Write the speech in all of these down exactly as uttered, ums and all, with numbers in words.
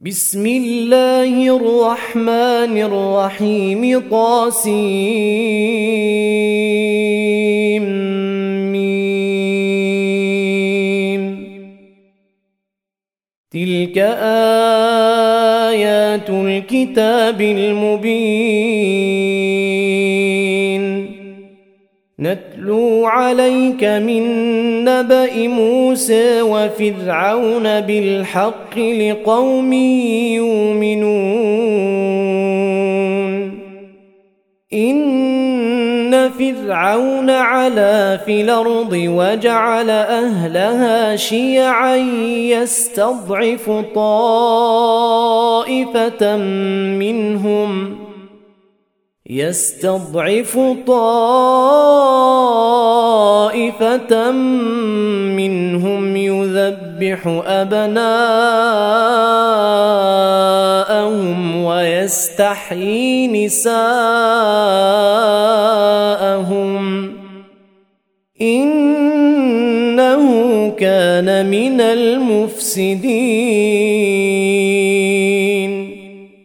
بسم الله الرحمن الرحيم طاسيم ميم. تلك آيات الكتاب المبين نتلو عليك من نبأ موسى وفرعون بالحق لقوم يؤمنون. إن فرعون علا في الأرض وجعل أهلها شيعا يستضعف طائفة منهم يستضعف طائفة منهم يذبح أبناءهم ويستحيي نساءهم إنه كان من المفسدين.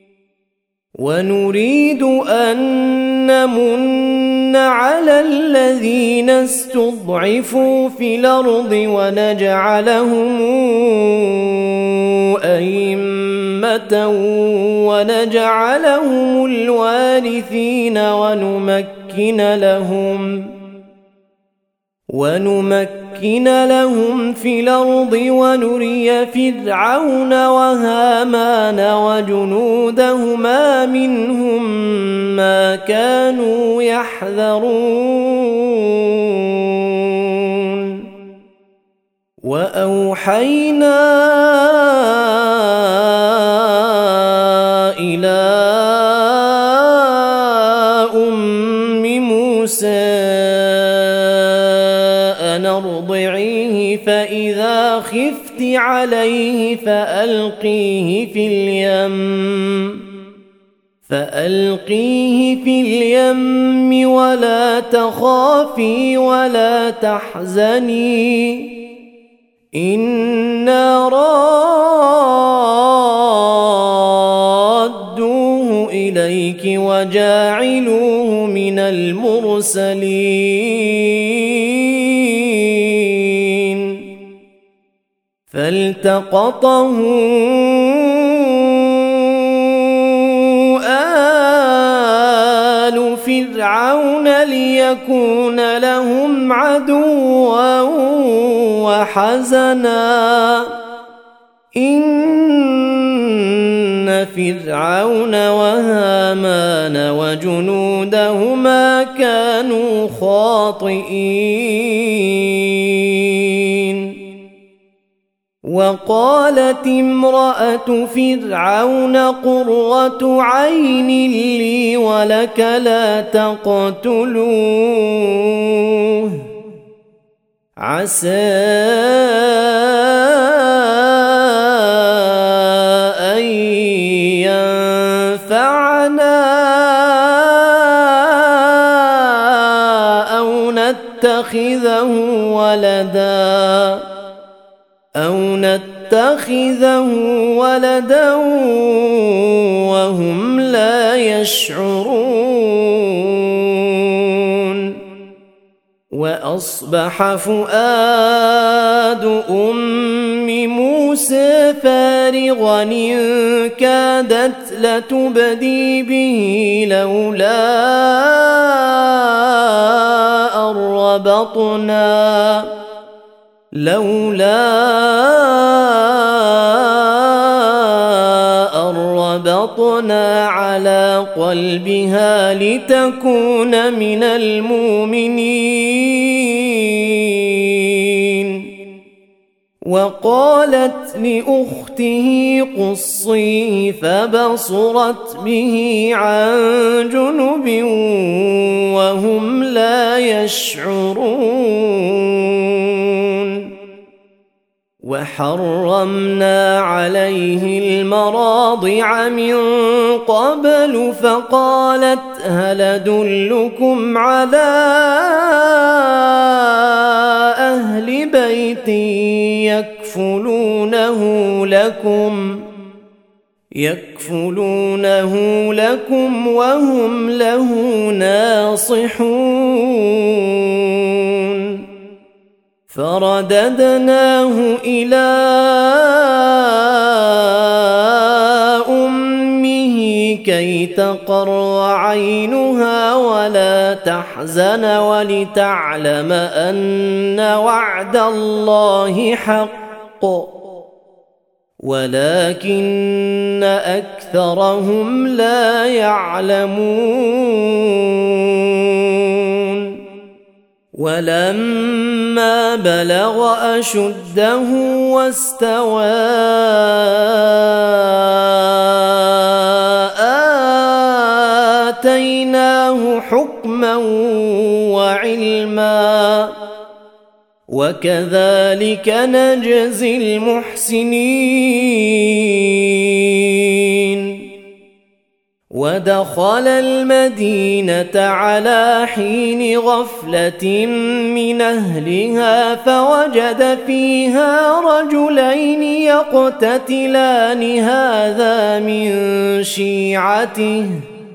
ونريد أن نمن على الذين استضعفوا في الأرض ونجعلهم أئمة ونجعلهم الوارثين ونمكن لهم ونمكن لهم في الأرض ونري فرعون وهامان وجنودهما منهم ما كانوا يحذرون. وأوحينا إلى أم موسى أرضعيه فإذا خفت عليه فألقيه في اليم فألقيه في اليم ولا تخافي ولا تحزني إنا رادوه إليك وجاعلوه من المرسلين. فالتقطه آل فرعون ليكون لهم عدوا وحزنا إن فرعون وهامان وجنودهما كانوا خاطئين. وقالت امرأة فرعون قرة عين لي ولك لا تقتلوه عسى أن ينفعنا أو نتخذه ولدا أو نتخذه ولدا وهم لا يشعرون. وأصبح فؤاد أم موسى فارغا إن كادت لتبدي به لولا أن ربطنا لولا أن ربطنا على قلبها لتكون من المؤمنين. وقالت لأخته قصيه فبصرت به عن جنب وهم لا يشعرون. وحرمنا عليه المراضع من قبل فقالت هل أدلكم على أهل بيت يكفلونه لكم يكفلونه لكم وهم له ناصحون فرددناه إلى أمه كي تقر عينها ولا تحزن ولتعلم أن وعد الله حق ولكن أكثرهم لا يعلمون ولما بلغ أشده واستوى آتيناه حكما وعلما وكذلك نجزي المحسنين ودخل المدينة على حين غفلة من أهلها فوجد فيها رجلين يقتتلان هذا من شيعته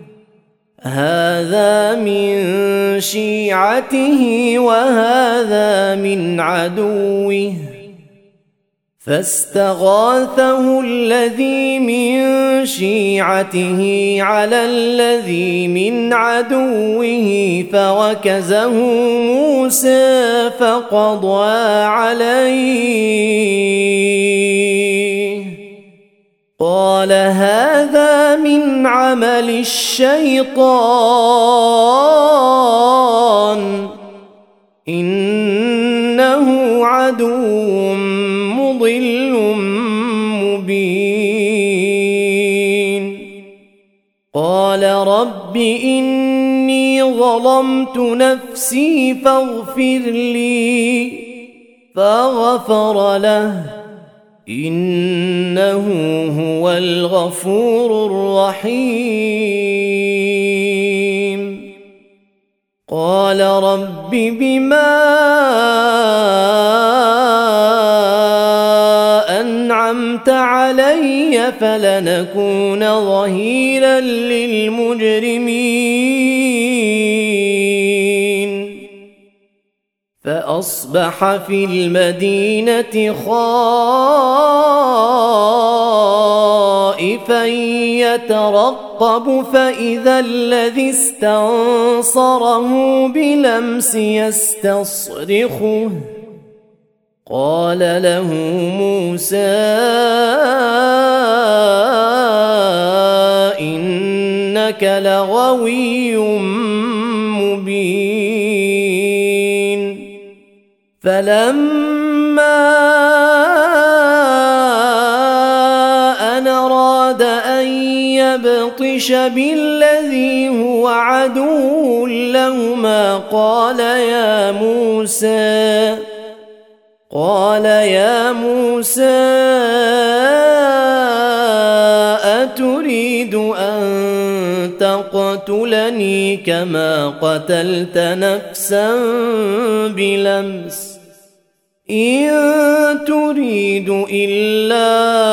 هذا من شيعته وهذا من عدوه فاستغاثه الذي من شيعته على الذي من عدوه فوكزه موسى فقضى عليه قال هذا من عمل الشيطان إنه عدو مضل مبين قال رب إني ظلمت نفسي فاغفر لي فغفر له إنه هو الغفور الرحيم قال رب بما أنعمت علي فلنكون ظهيرا للمجرمين فأصبح في المدينة خائفا يترقب فإذا الذي استنصره بالأمس يستصرخه قال له موسى إنك لغوي مبين فلما أن أراد أن يبطش بالذي هو عدو لهما قال يا موسى قال يا موسى أتريد أن تقتلني كما قتلت نفسا بلمس إن تريد إلا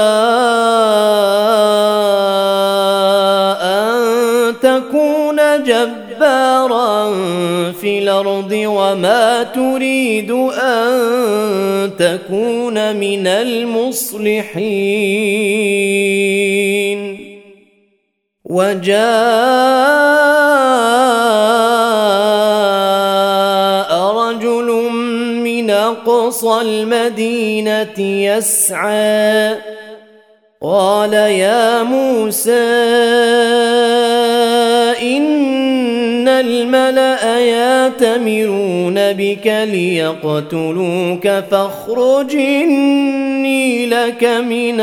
أن تكون جبارا في الأرض وما تريد أن تكون من المصلحين وجاء رجل من أقصى المدينة يسعى قال يا موسى إن الملأ يأتمرون بك ليقتلوك فاخرج إني لك من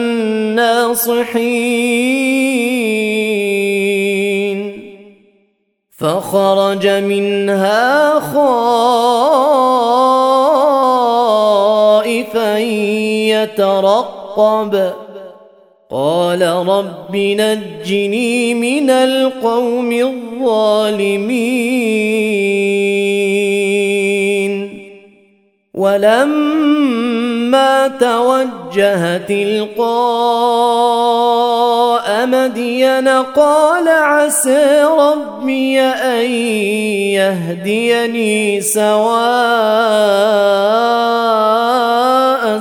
الناصحين فخرج منها خائفا يترقب قال رب نجني من القوم الظالمين ولما توجه تلقاء مدين قال عسى ربي أن يهديني سواء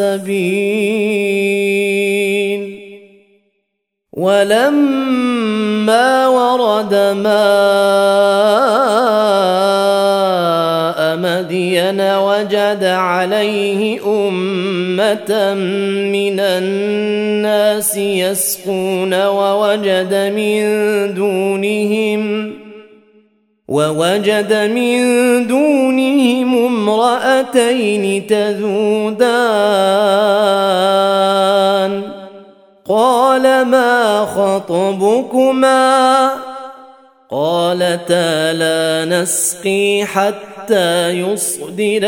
السبيل ولما ورد ماء مدين وجد عليه أمة من الناس يسقون ووجد من دونهم ووجد من دونهم امرأتين تذودان قال ما خطبكما قالتا لا نسقي حتى يصدر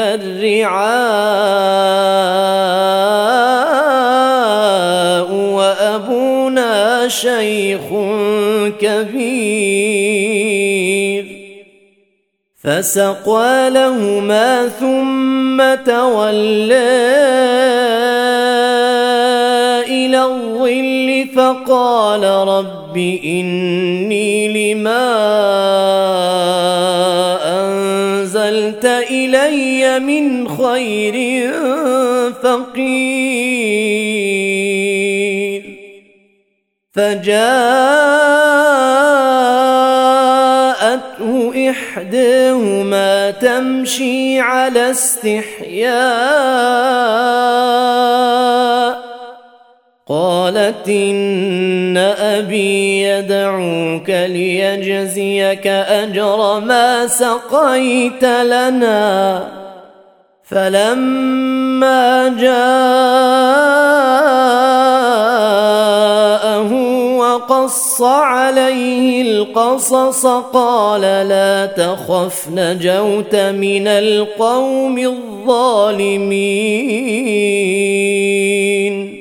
الرعاء وأبونا شيخ كبير فسقى لهما ثم تولى إلى الظل فقال رب إني لما أنزلت إلي من خير فقير فجاءته إحداهما تمشي على استحياء قالت إن أبي يدعوك ليجزيك أجر ما سقيت لنا فلما جاءه وقص عليه القصص قال لا تخف نجوت من القوم الظالمين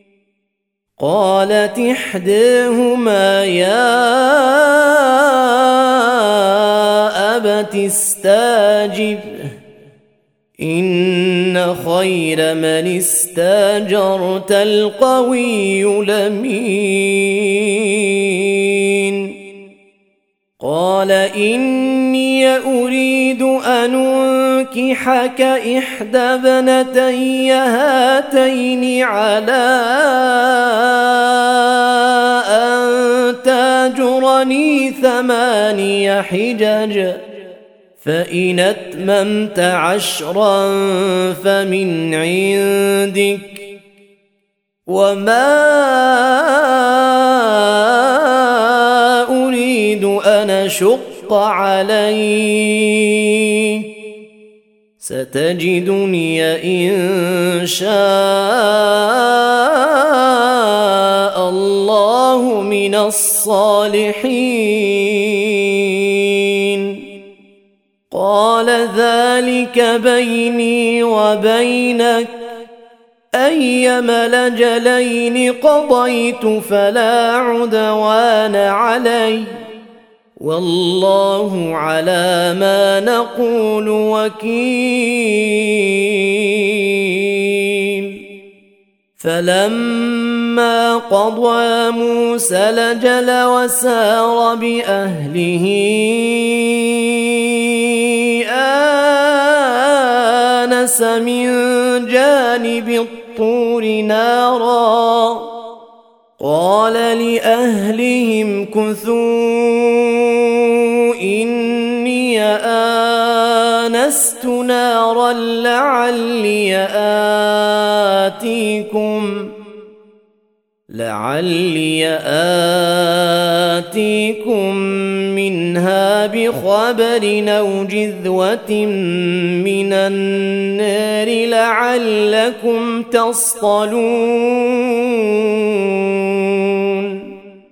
قالت إحداهما يا أبت استاجره إن خير من استاجرت القوي الأمين قال إني أريد أن أنكحك إحدى ابنتي هاتين على أن تاجرني ثماني حجج فإن أتممت عشرا فمن عندك وما أريد أن أشق عليك ستجدني إن شاء الله من الصالحين قال ذلك بيني وبينك أيما الأجلين قضيت فلا عدوان علي والله على ما نقول وكيل فلما قضى موسى الأجل وسار بأهله آنس من جانب الطور نارا قال لأهلهم كثوا إني آنست نارا لعلي آتيكم لعلي آتيكم منها بخبر أو جذوة من النار لعلكم تصطلون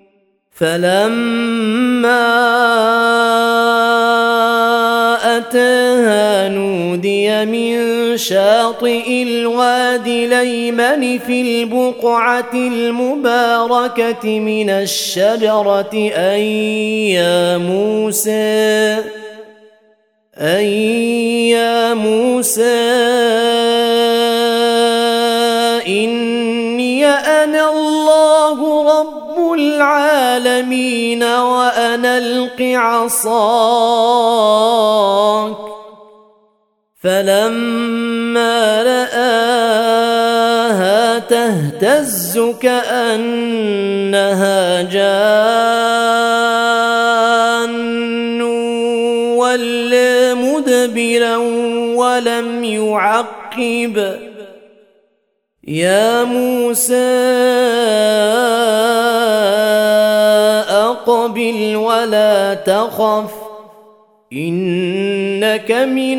فلما أتاها نودي من شاطئ الوادي الأيمن في البقعة المباركة من الشجرة أن يا موسى أن يا موسى إني أنا الله رب العالمين وأن ألق عصاك فلما رآها تهتز كأنها جان ولى مدبرا ولم يعقب يا موسى أقبل ولا تخف إنك من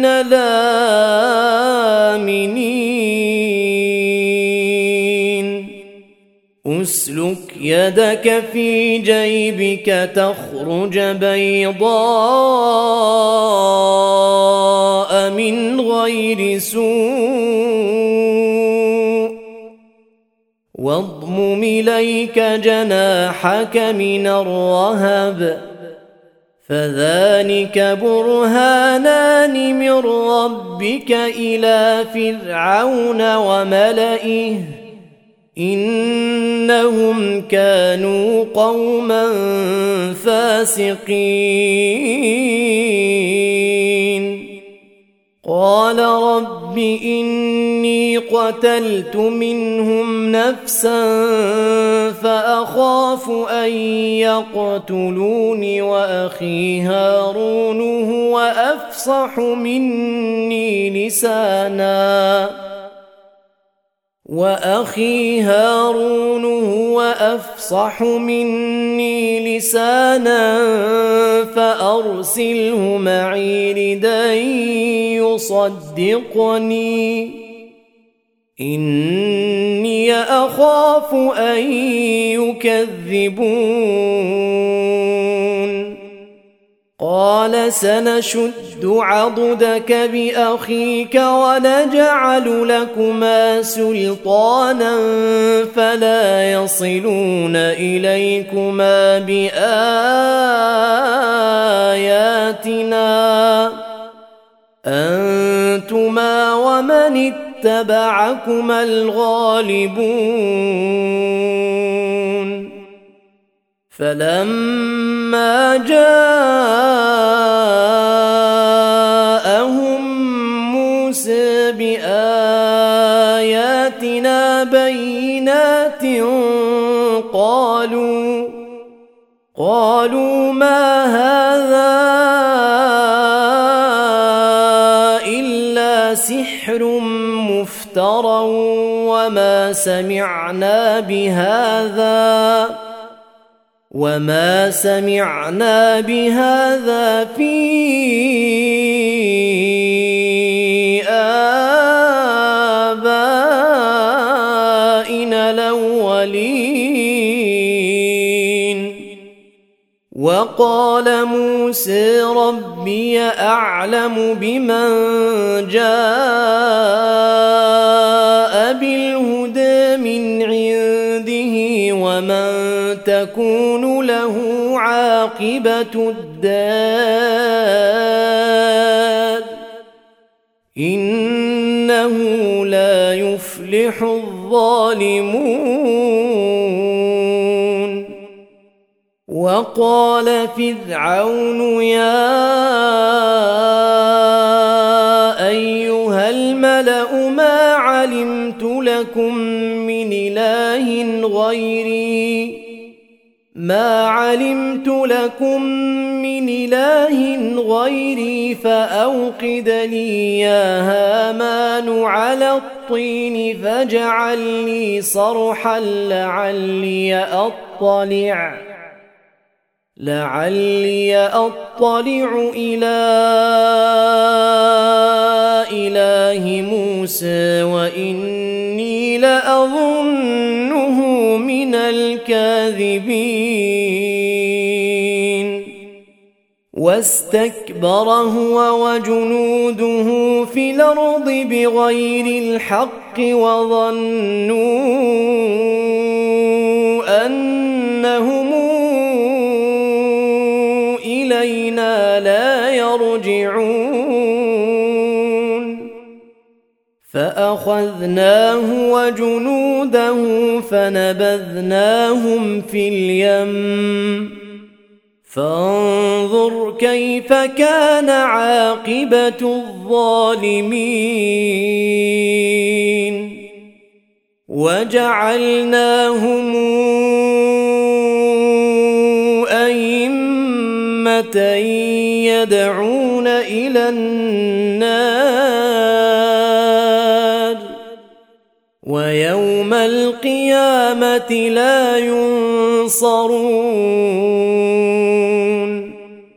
الآمنين أسلك يدك في جيبك تخرج بيضاء من غير سوء واضمم إليك جناحك من الرهب فذلك برهانان من ربك إلى فرعون وملئه إنهم كانوا قوما فاسقين قال رب إني قتلت منهم نفسا فأخاف أن يقتلون وأخي هارون هو أفصح مني لسانا وأخي هارون هو أفصح مني لسانا فأرسله معي ردا يصدقني إني أخاف أن يكذبون قال سنشد عضدك بأخيك ونجعل لكما سلطانا فلا يصلون إليكما بآياتنا أنتما ومن اتبعكما الغالبون فلما جاءهم موسى بآياتنا بينات قالوا قالوا ما هذا إلا سحر مفترى وما سمعنا بهذا وما سمعنا بهذا في آبائنا الأولين وقال موسى ربي أعلم بمن جاء بالهدى من عنده ومن تكون له عاقبة الدار إنه لا يفلح الظالمون وقال فرعون يا أيها الملأ ما علمت لكم من إله غيري ما علمت لكم من إله غيري فأوقد لي يا هامان على الطين فاجعل لي صرحا لعلي أطلع لعلي أطلع إلى إله موسى وإني لأظنه من الكاذبين واستكبر هو وجنوده في الأرض بغير الحق وظنوا أنهم إلينا لا يرجعون فأخذناه وجنوده فنبذناهم في اليم فانظر كيف كان عاقبة الظالمين وجعلناهم أئمة يدعون إلى النار ويوم القيامة لا ينصرون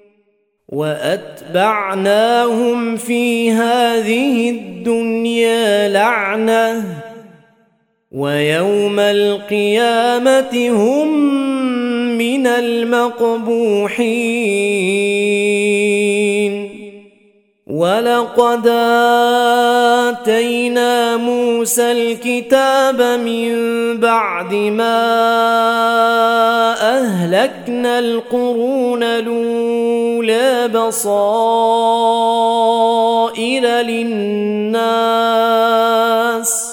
وأتبعناهم في هذه الدنيا لعنة ويوم القيامة هم من المقبوحين ولقد آتينا موسى الكتاب من بعد ما أهلكنا القرون الأولى بصائر للناس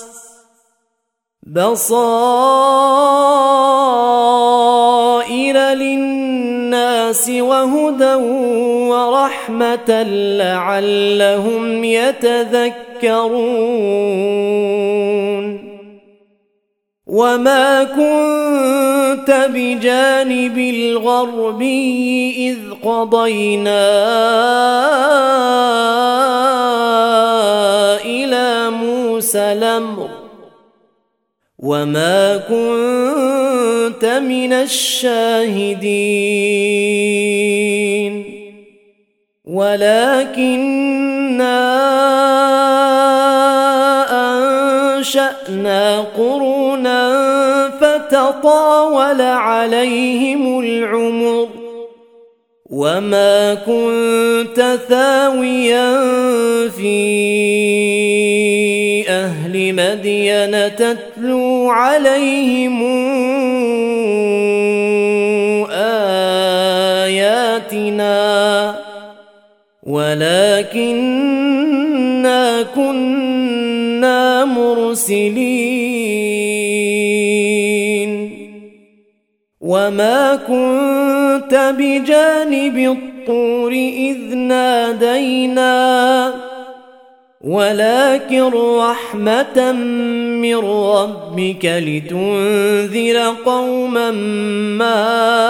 بصائر للناس وهدى ورحمة لعلهم يتذكرون وما كنت بجانب الغربي إذ قضينا إلى موسى الأمر وما كنت من الشاهدين ولكننا أنشأنا قرونا فتطاول عليهم العمر وما كنت ثاويا في أهل مدين تتلو عليهم آياتنا ولكننا كنا مرسلين وما كنت بجانب الطور إذ نادينا ولكن رحمة من ربك لتنذر قوما ما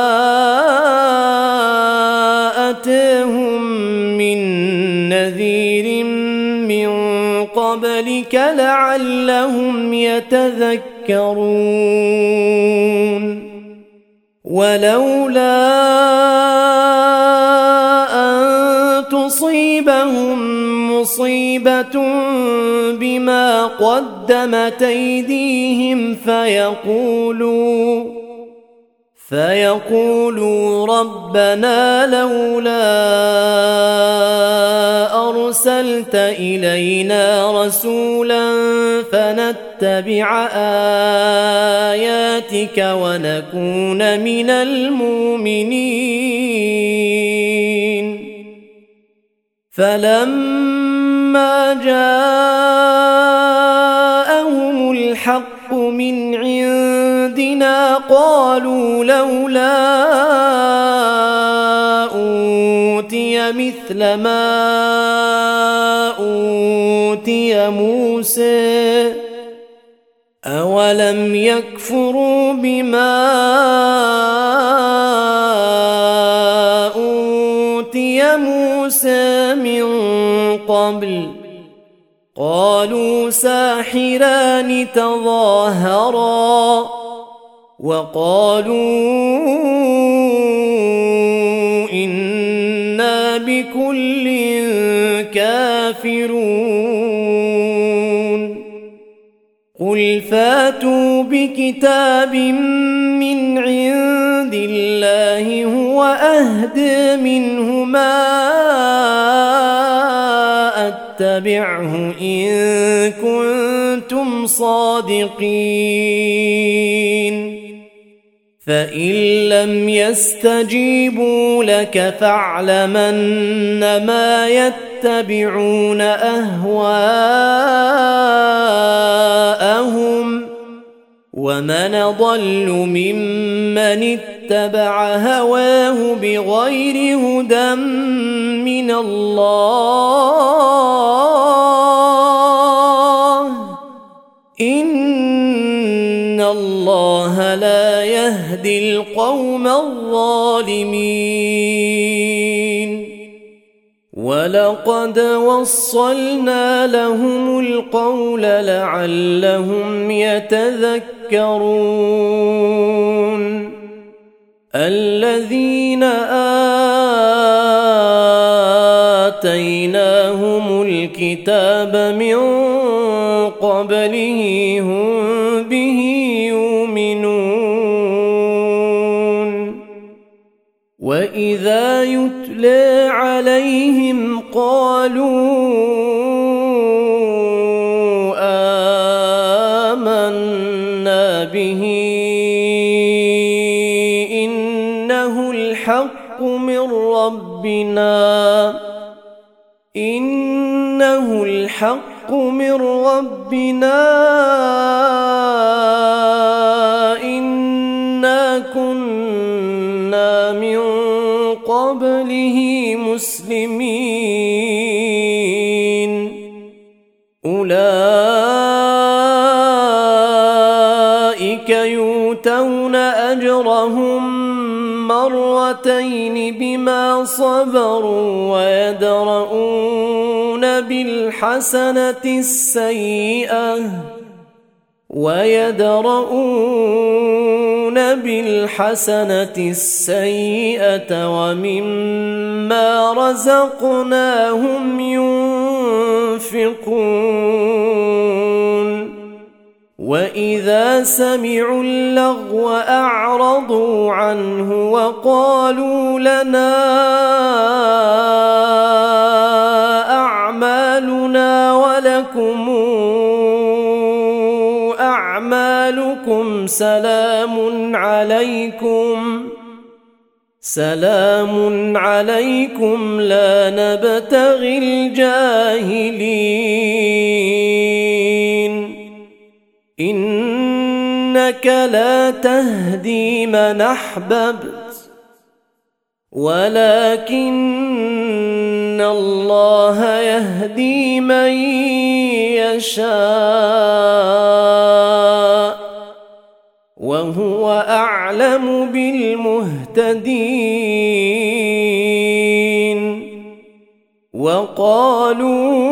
أتاهم من نذير من قبلك لعلهم يتذكرون ولولا أن تصيبهم مصيبة بما قدمت أيديهم فيقولوا فيقولوا ربنا لولا أرسلت إلينا رسولا فنتبع آياتك ونكون من المؤمنين فلما جاءهم الحق من عندنا قالوا لولا أوتي مثل ما أوتي موسى أولم يكفروا بما أوتي موسى من قبل قالوا ساحران تظاهرا وقالوا إنا بكل كافرون قل فاتوا بكتاب من عند الله هو أهدى منه ما أتبعه إن كنتم صادقين فإن لم يستجيبوا لك فاعلم أنما يتبعون أهواءهم ومن ضل ممن اتبع هواه بغير هدى من الله إن الله لا يهدي القوم الظالمين ولقد وصلنا لهم القول لعلهم يتذكرون الذين آتيناهم الكتاب من قبله هم به يؤمنون وإذا يتلى عليهم قالوا آمنا به إنه الحق من ربنا إنه الحق من ربنا إنا كنا من قبله مسلمين أولئك يؤتون أجرهم مرتين بما صبروا ويدرؤون بالحسنة السيئة ويدرؤون بالحسنة السيئة ومما رزقناهم ينفقون وإذا سمعوا اللغو أعرضوا عنه وقالوا لنا أعمالنا ولكم أعمالكم سلام عليكم سلام عليكم لا نبتغي الجاهلين إنك لا تهدي من أحببت ولكن الله يهدي من يشاء وهو أعلم بالمهتدين وقالوا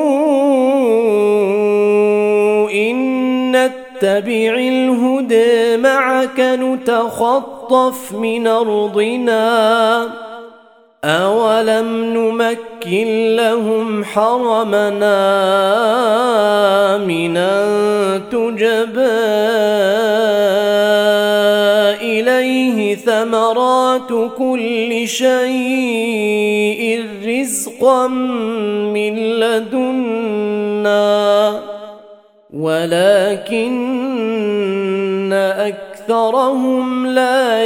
إن نتبع الهدى معك نتخطف من أرضنا أولم نمكن لهم حرمنا آمنا تجبى إليه ثمرات كل شيء رزقا من لدنا ولكن أكثرهم لا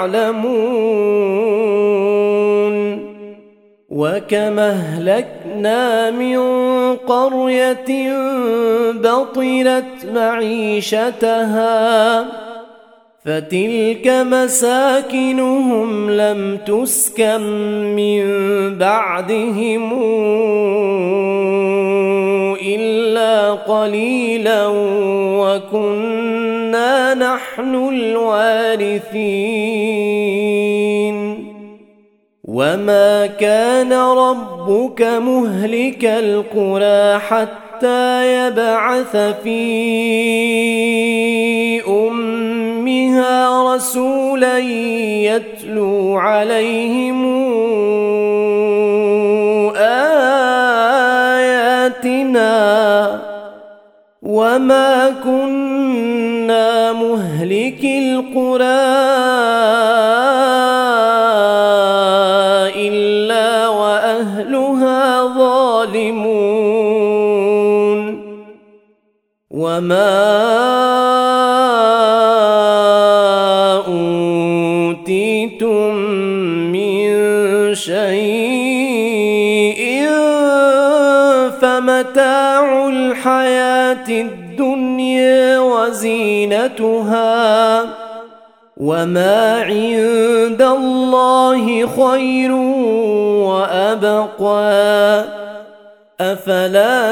يعلمون وكما أهلكنا من قرية بطرت معيشتها فتلك مساكنهم لم تسكن من بعدهم إلا قليلا وكنا نحن الوارثين وما كان ربك مهلك القرى حتى يبعث في أمها رسولا يتلو عليهم آياتنا وما كنا مهلك القرى إلا وأهلها ظالمون وما أوتيتم من شيء فمتاع الحياة الدنيا وزينتها وما عند الله خير وأبقى أفلا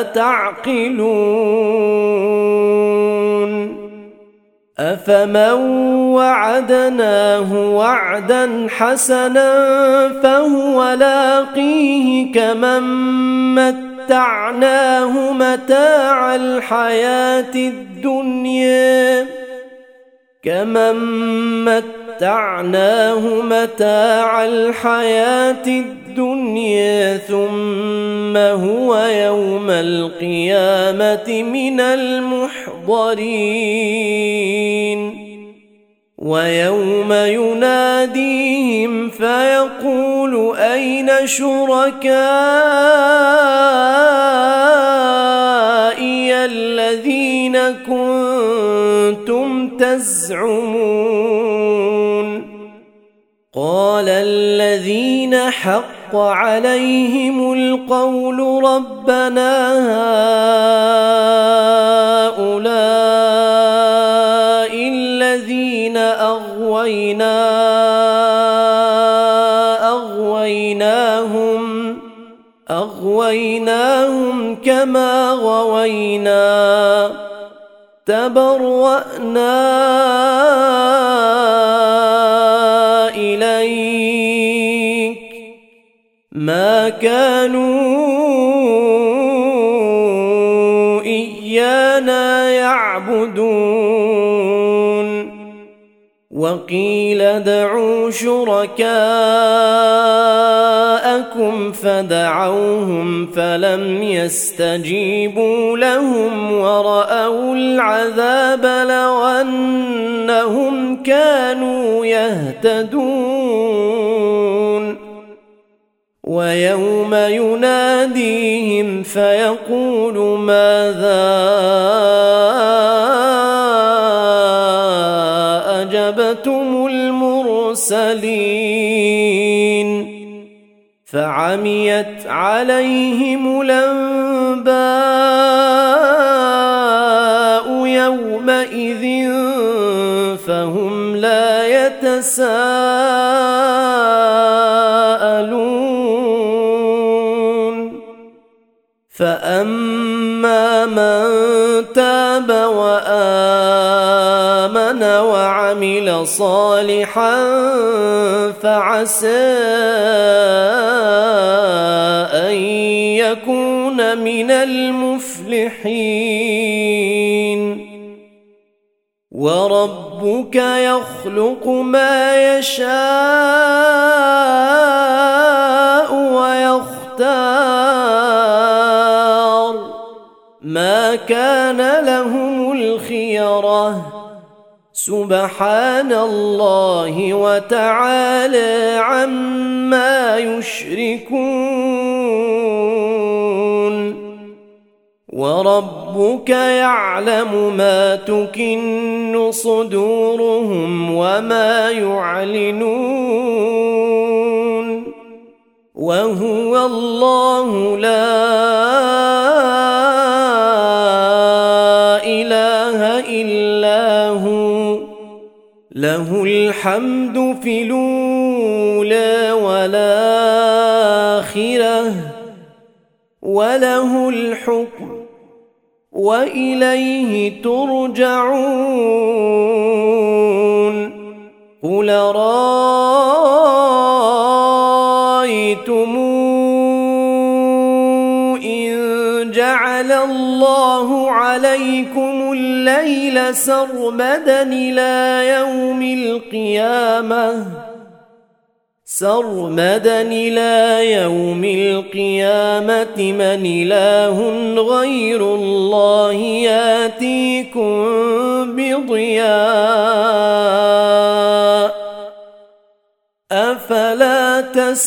تعقلون أفمن وعدناه وعدا حسنا فهو لاقيه كمن متعناه متاع الحياة الدنيا كمن متعناه متاع الحياة الدنيا ثم هو يوم القيامة من المحضرين ويوم يناديهم فيقول أين شركائي الذين كنتم تزعمون قال الذين حق عليهم القول ربنا هؤلاء الذين أغوينا أغويناهم أغويناهم كما غوينا تبرأنا إليك ما كانوا إيانا يعبدون وقيل ادعوا شركاءكم فدعوهم فلم يستجيبوا لهم ورأوا العذاب لو أنهم كانوا يهتدون ويوم يناديهم فيقول ماذا أجبتم المرسلين فعميت عليهم الأنباء يومئذ فهم لا يتساءلون فأما من تاب وآمن وعمل صالحا فعسى أن يكون من المفلحين وربك يخلق ما يشاء ويختار ما كان لهم الخيرة سبحان الله وتعالى عما يشركون وربك يعلم ما تكن صدورهم وما يعلنون وهو الله لا إله إلا هو له الحمد في الأولى والآخرة وله الحكم وإليه ترجعون قل رأيتم إن جعل الله عليكم الليل سرمدا إلى يوم القيامة سرمدا إلى يوم القيامة من إله غير الله ياتيكم بضياء أفلا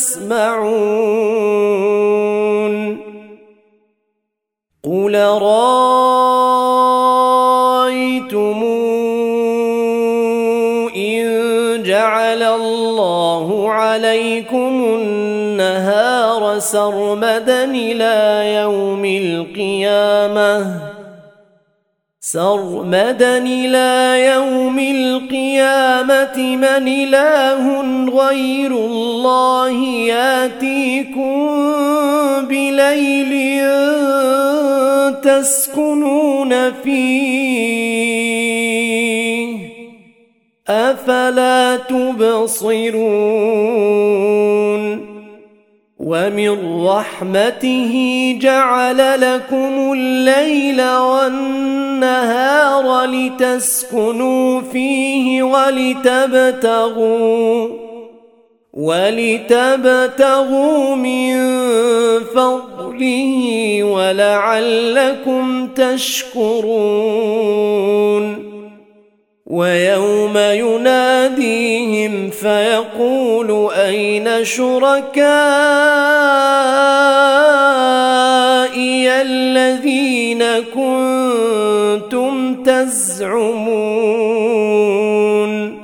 تسمعون قل رأيتم إن جعل الله الله عليكم النهار سرمدا إلى يوم القيامة سرمدا إلى يوم القيامة من إله غير الله يأتيكم بليل تسكنون فيه أفلا تبصرون ومن رحمته جعل لكم الليل والنهار لتسكنوا فيه ولتبتغوا ولتبتغوا من فضله ولعلكم تشكرون ويوم يناديهم فيقول أين شركائي الذين كنتم تزعمون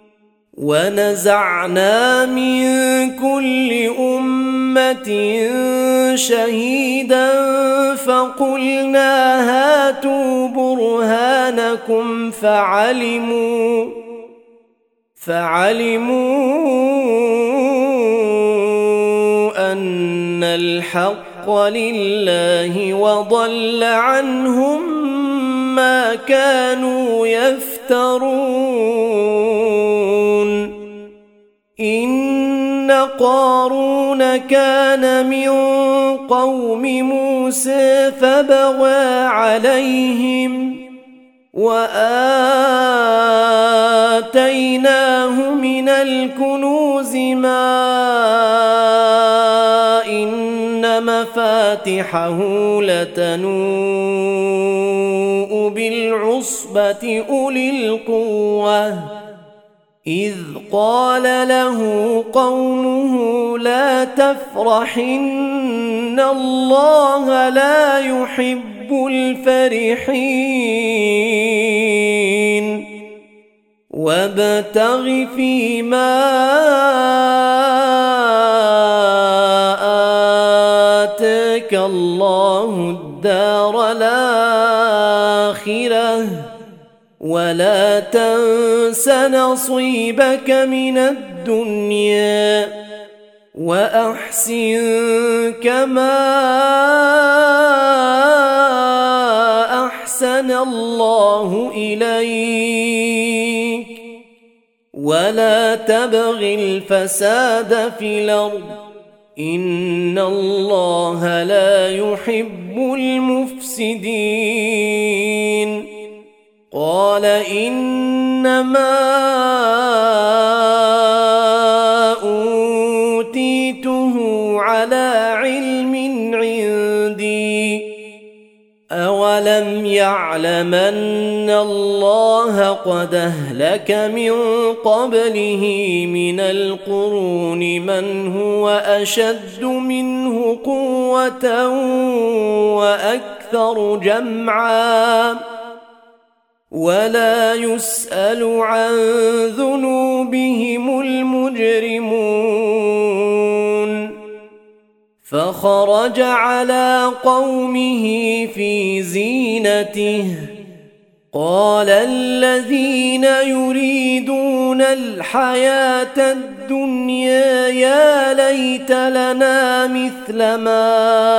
ونزعنا من كل أمة شهيدا فقلنا هاتوا برهانكم فعلموا فعلموا أن الحق لله وضل عنهم ما كانوا يفترون إن قارون كان من قوم موسى فبغى عليهم وآتيناه من الكنوز ما إن مفاتحه لتنوء بالعصبة أولي القوة إذ قال له قومه لا تفرح إن الله لا يحب الفرحين وابتغ فيما آتاك الله الدار الآخرة ولا تنس نصيبك من الدنيا وأحسن كما أحسن الله إليك ولا تبغ الفساد في الأرض إن الله لا يحب المفسدين قال إنما أوتيته على علم عندي أولم يعلم أن الله قد أهلك من قبله من القرون من هو أشد منه قوة وأكثر جمعا ولا يسأل عن ذنوبهم المجرمون فخرج على قومه في زينته قال الذين يريدون الحياة الدنيا يا ليت لنا مثل ما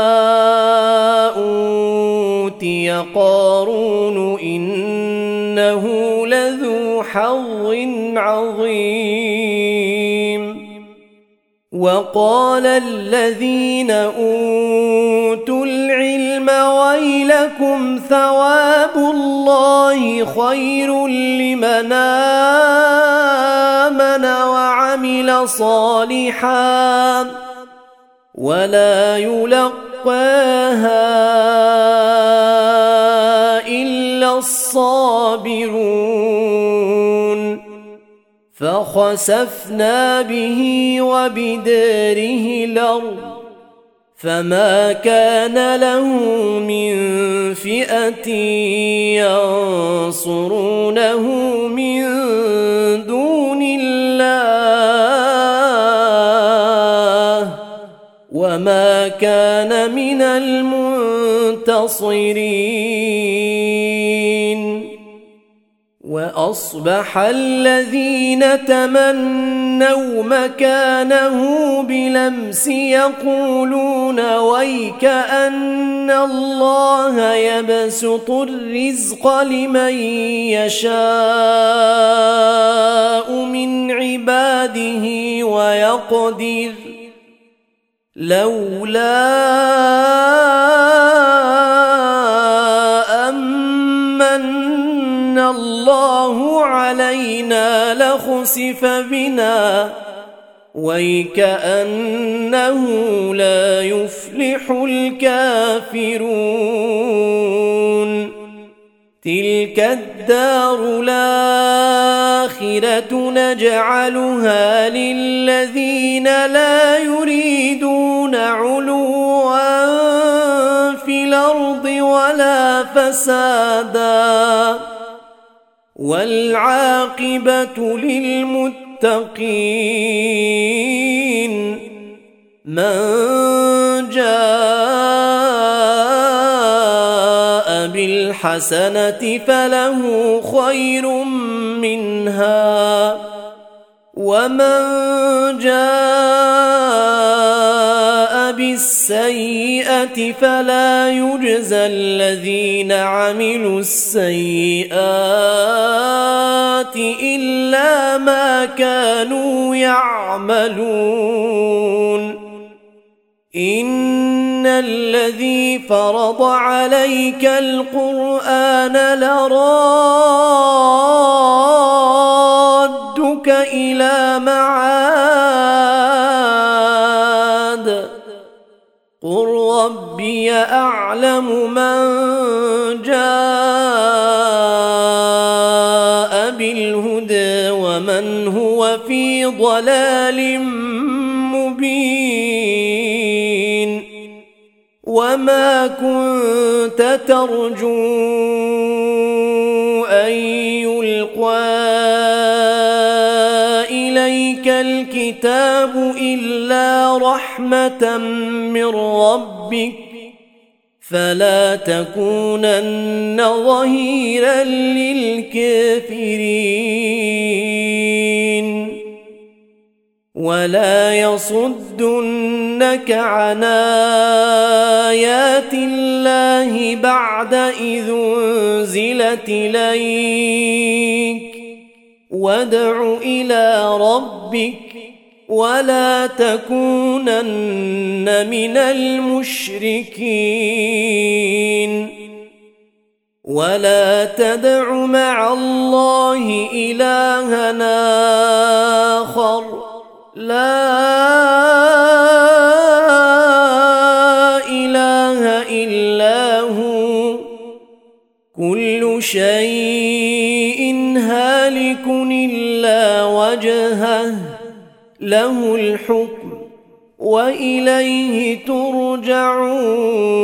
أوتي قارون إنه لذو حظ عظيم وقال الذين أوتوا العلم ويلكم ثواب الله خير لمن آمن وعمل صالحا ولا يلقاها إلا الصابرون فخسفنا به وبداره الأرض فما كان له من فئة ينصرونه من دون الله وما كان من المنتصرين. وأصبح الذين تمنوا مكانه بلمس يقولون ويك أن الله يبسط الرزق لمن يشاء من عباده ويقدر لولا أمن الله علينا لخسف بنا ويكأنه لا يفلح الكافرون. تلك الدار الآخرة نجعلها للذين لا يريدون علوا في الأرض ولا فسادا والعاقبة للمتقين. من جاء بالحسنة فله خير منها ومن جاء بالسيئة فلا يجزى الذين عملوا السيئات إلا ما كانوا يعملون. إن الذي فرض عليك القرآن لرادك إلى معاد قل ربي أعلم من جاء بالهدى ومن هو في ضلال مبين. وما كنت ترجو أن يلقى إليك الكتاب إلا رحمة من ربك فلا تكونن ظهيرا للكافرين. ولا يصدنك عن آيات الله بعد إذ أنزلت إليك وادع إلى ربك ولا تكونن من المشركين. ولا تدع مع الله إلهنا آخر لا إله إلا هو كل شيء هالك إلا وجهه له الحكم وإليه ترجعون.